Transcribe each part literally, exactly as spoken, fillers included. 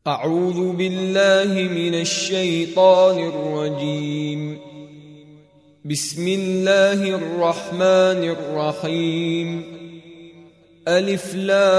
أعوذ بالله من الشيطان الرجيم. بسم الله الرحمن الرحيم. ألف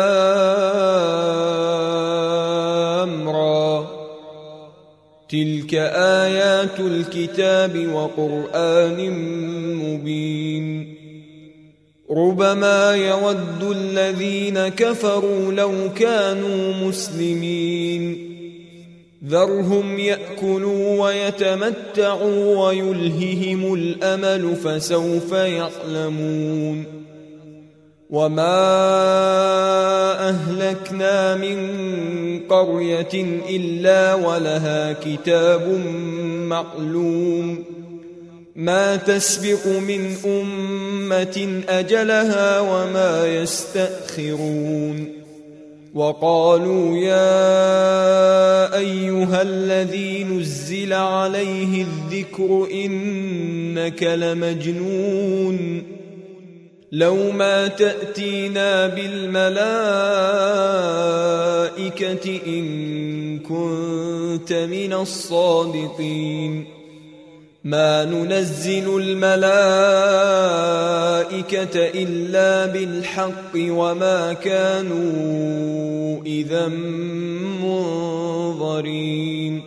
لام را. تلك آيات الكتاب وقرآن مبين. ربما يود الذين كفروا لو كانوا مسلمين. ذرهم يأكلوا ويتمتعوا ويلههم الأمل فسوف يعلمون. وما أهلكنا من قرية إلا ولها كتاب معلوم ما تسبق من أمة أجلها وما يستأخرون. وقالوا يا أيها الذي نزل عليه الذكر إنك لمجنون لو ما تأتينا بالملائكة إن كنت من الصادقين. ما ننزل الملائكة إلا بالحق وما كانوا إذا منظرين.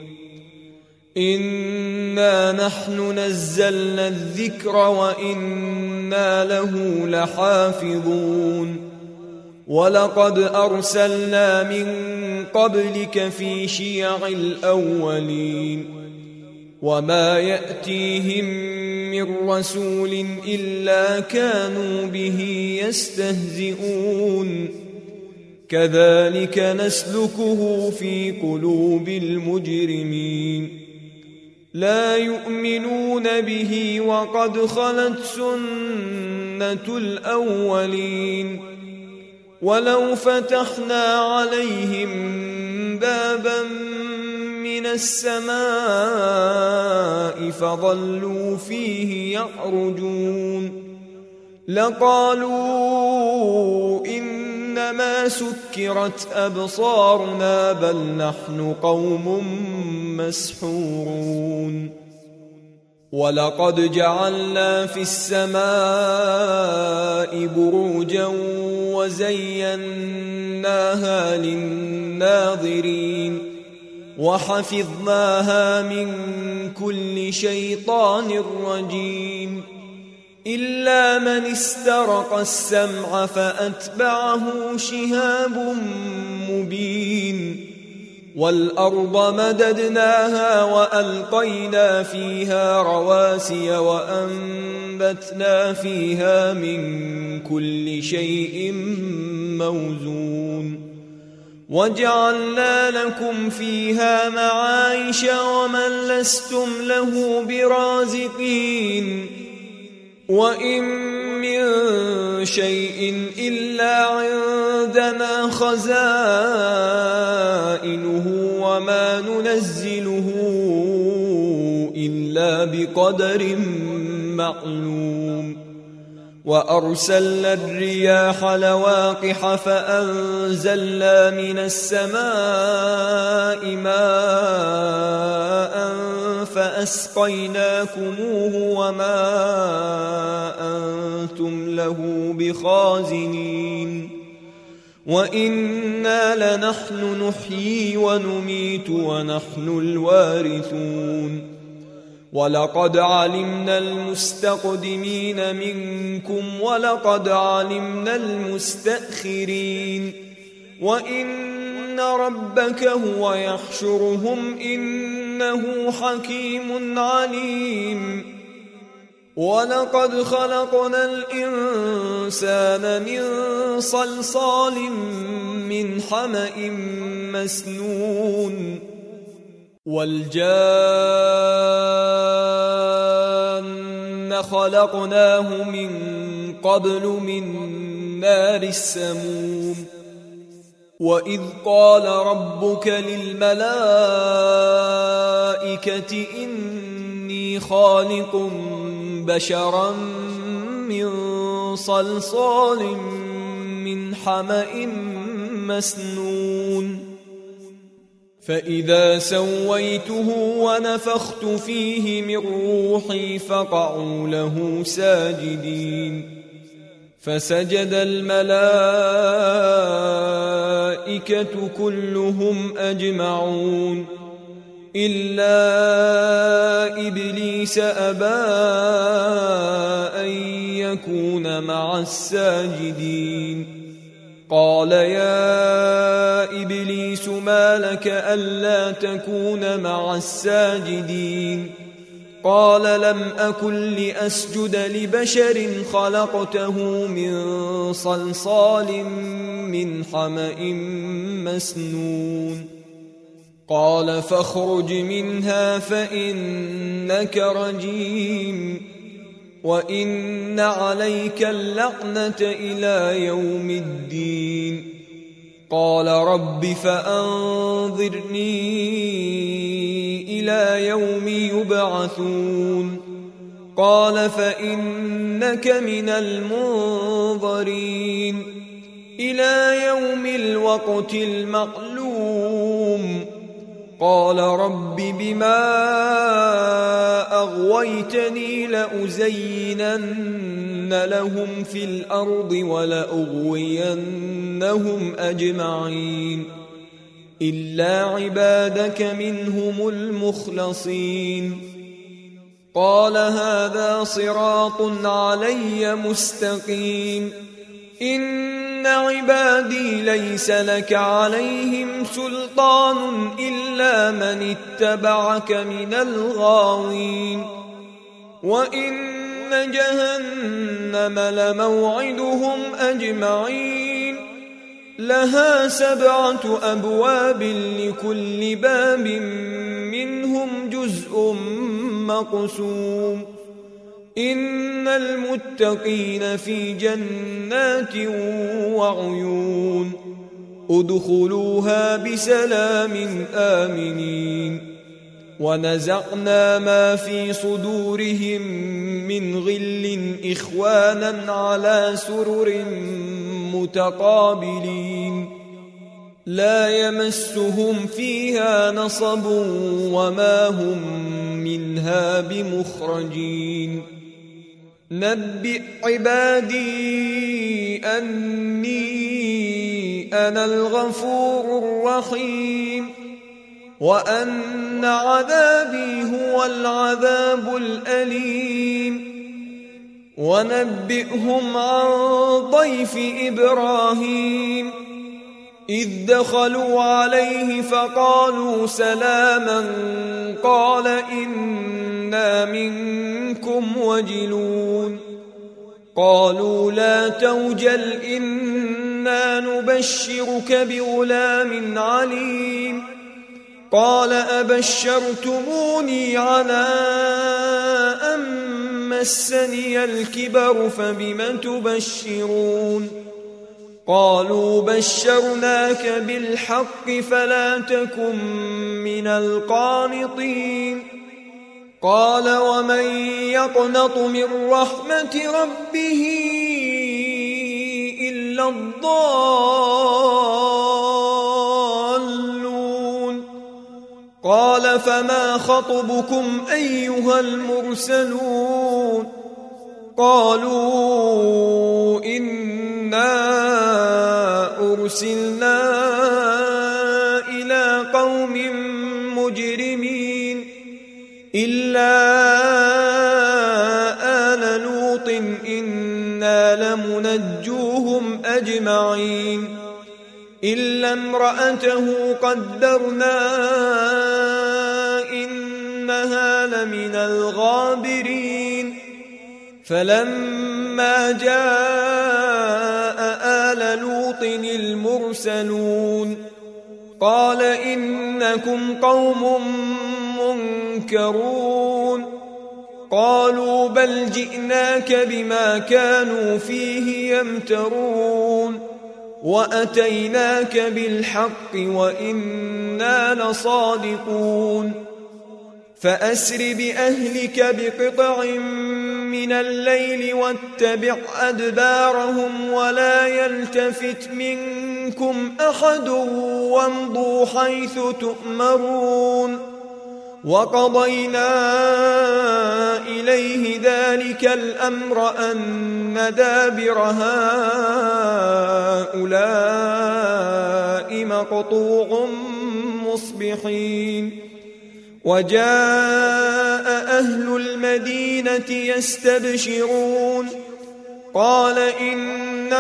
إنا نحن نزلنا الذكر وإنا له لحافظون. ولقد أرسلنا من قبلك في شيع الأولين. وما يأتيهم من رسول إلا كانوا به يستهزئون. كذلك نسلكه في قلوب المجرمين. لا يؤمنون به وقد خلت سنة الأولين. ولو فتحنا عليهم بابا من السماء فظلوا فيه يعرجون لقالوا إنما سكرت أبصارنا بل نحن قوم مسحورون. ولقد جعلنا في السماء بروجا وزيناها للناظرين وحفظناها من كل شيطان رجيم إلا من استرق السمع فأتبعه شهاب مبين. والأرض مددناها وألقينا فيها رواسي وأنبتنا فيها من كل شيء موزون. وجعلنا لكم فيها معايش ومن لستم له برازقين. وإن من شيء إلا عندنا خزائنه وما ننزله إلا بقدر معلوم. وأرسلنا الرياح لواقح فأنزلنا من السماء ماء فأسقيناكموه وما أنتم له بخازنين. وإنا لنحن نحيي ونميت ونحن الوارثون. ولقد علمنا المستقدمين منكم ولقد علمنا المستأخرين. وإن ربك هو يحشرهم إنه حكيم عليم. ولقد خلقنا الإنسان من صلصال من حمأ مسنون. والجان خلقناه من قبل من نار السموم. وإذ قال ربك للملائكة إني خالق بشرا من صلصال من حمأ مسنون فإذا سويته ونفخت فيه من روحي فقعوا له ساجدين فسجد الملائكة كلهم أجمعون إلا إبليس أبى أن يكون مع الساجدين قال يا إبليس ما لك ألا تكون مع الساجدين قال لم أكن لأسجد لبشر خلقته من صلصال من حمأ مسنون قال فاخرج منها فإنك رجيم وإن عليك اللعنة إلى يوم الدين قال رب فأنظرني إلى يوم يبعثون قال فإنك من المنظرين إلى يوم الوقت المعلوم قال رب بما أغويتني لأزينن لهم في الأرض ولأغوينهم أجمعين إلا عبادك منهم المخلصين قال هذا صراط علي مستقيم إن عبادي ليس لك عليهم سلطان إلا من اتبعك من الغاوين وإن جهنم لموعدهم أجمعين لها سبعة أبواب لكل باب منهم جزء مقسوم إن المتقين في جنات وعيون ادخلوها بسلام آمنين ونزعنا ما في صدورهم من غل إخوانا على سرر متقابلين لا يمسهم فيها نصب وما هم منها بمخرجين نبئ عبادي أني أنا الغفور الرحيم وأن عذابي هو العذاب الأليم ونبئهم عن ضيف إبراهيم إذ دخلوا عليه فقالوا سلاما قال إنا منكم وجلون قالوا لا توجل إنا نبشرك بغلام عليم قال أبشرتموني على أن مسني الكبر فبم تبشرون قالوا بشرناك بالحق فلا تكن من القانطين قال ومن يقنط من رحمة ربه إلا الضالون قال فما خطبكم أيها المرسلون قالوا إنا أرسلنا إلى قوم مجرمين إلا آل لوط إنا لمنجوهم أجمعين إلا امرأته قدرنا إنها لمن الغابرين فلما جاء آل لوط المرسلون قال إنكم قوم منكرون قالوا بل جئناك بما كانوا فيه يمترون وأتيناك بالحق وإنا لصادقون فأسر بأهلك بقطع من الليل واتبع أدبارهم ولا يلتفت منكم منكم أحد وامضوا حيث تؤمرون وقضينا إليه ذلك الأمر أن دابر هؤلاء مقطوع مصبحين وجاء أهل المدينة يستبشرون قال إن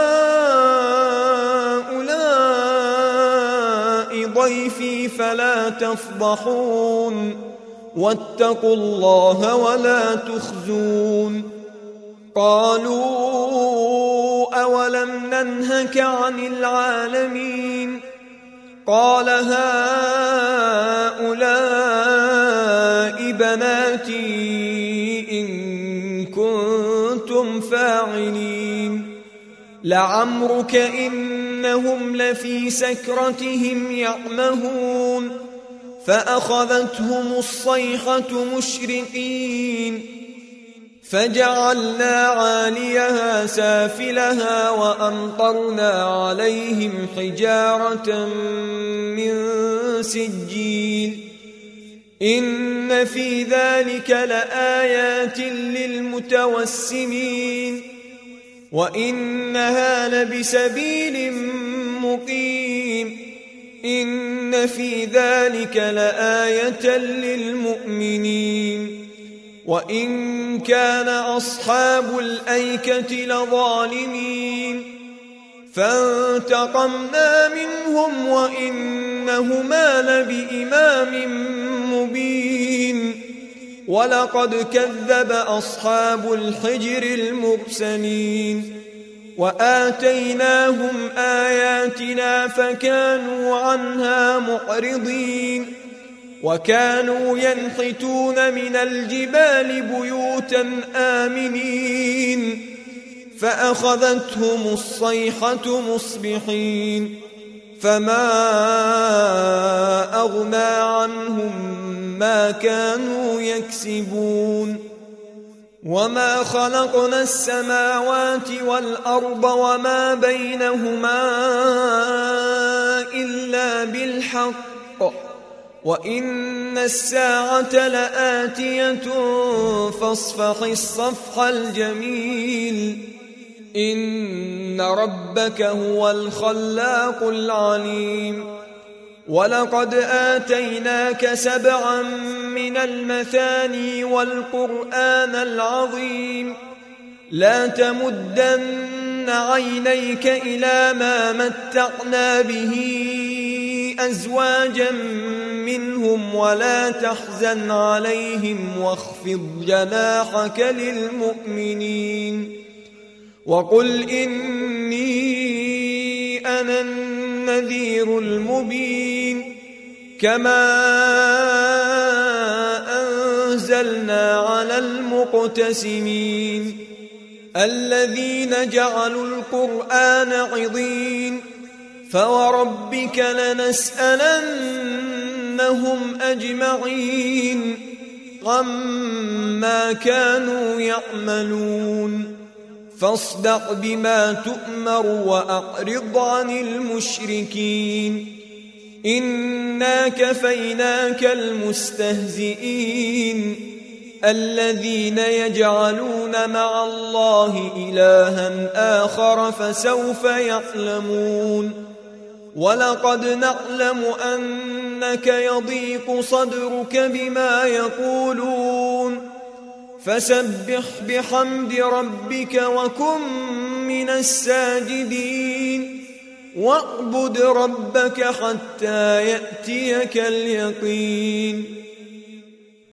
هؤلاء ضيفي فلا تفضحون واتقوا الله ولا تخزون قالوا أولم ننهك عن العالمين قال هؤلاء بناتي إن كنتم فاعلين لعمرك إنهم لفي سكرتهم يعمهون فأخذتهم الصيحة مشرقين فجعلنا عاليها سافلها وأمطرنا عليهم حجارة من سجيل إن في ذلك لآيات للمتوسمين وإنها لبسبيل مقيم إن في ذلك لآية للمؤمنين وإن كان أصحاب الأيكة لظالمين فانتقمنا منهم وإنهما لبإمام مبين ولقد كذب أصحاب الحجر المرسلين وآتيناهم آياتنا فكانوا عنها معرضين وكانوا ينحتون من الجبال بيوتا آمنين فأخذتهم الصيحة مصبحين فما أغنى عنهم ما كانوا يكسبون وما خلقنا السماوات والأرض وما بينهما إلا بالحق وإن الساعة لآتية فاصفح الصفح الجميل إن ربك هو الخلاق العليم ولقد آتيناك سبعا من المثاني والقرآن العظيم لا تمدن عينيك إلى ما متعنا به أزواجا منهم ولا تحزن عليهم واخفض جناحك للمؤمنين وقل إني أنا النذير المبين كما أنزلنا على المقتسمين الذين جعلوا القرآن عضين فوربك لنسألنهم أجمعين عما كانوا يعملون فاصدع بما تؤمر وأعرض عن المشركين إنا كفيناك المستهزئين الذين يجعلون مع الله إلها آخر فسوف يعلمون ولقد نعلم أنك يضيق صدرك بما يقولون فسبح بحمد ربك وكن من الساجدين واعبد ربك حتى يأتيك اليقين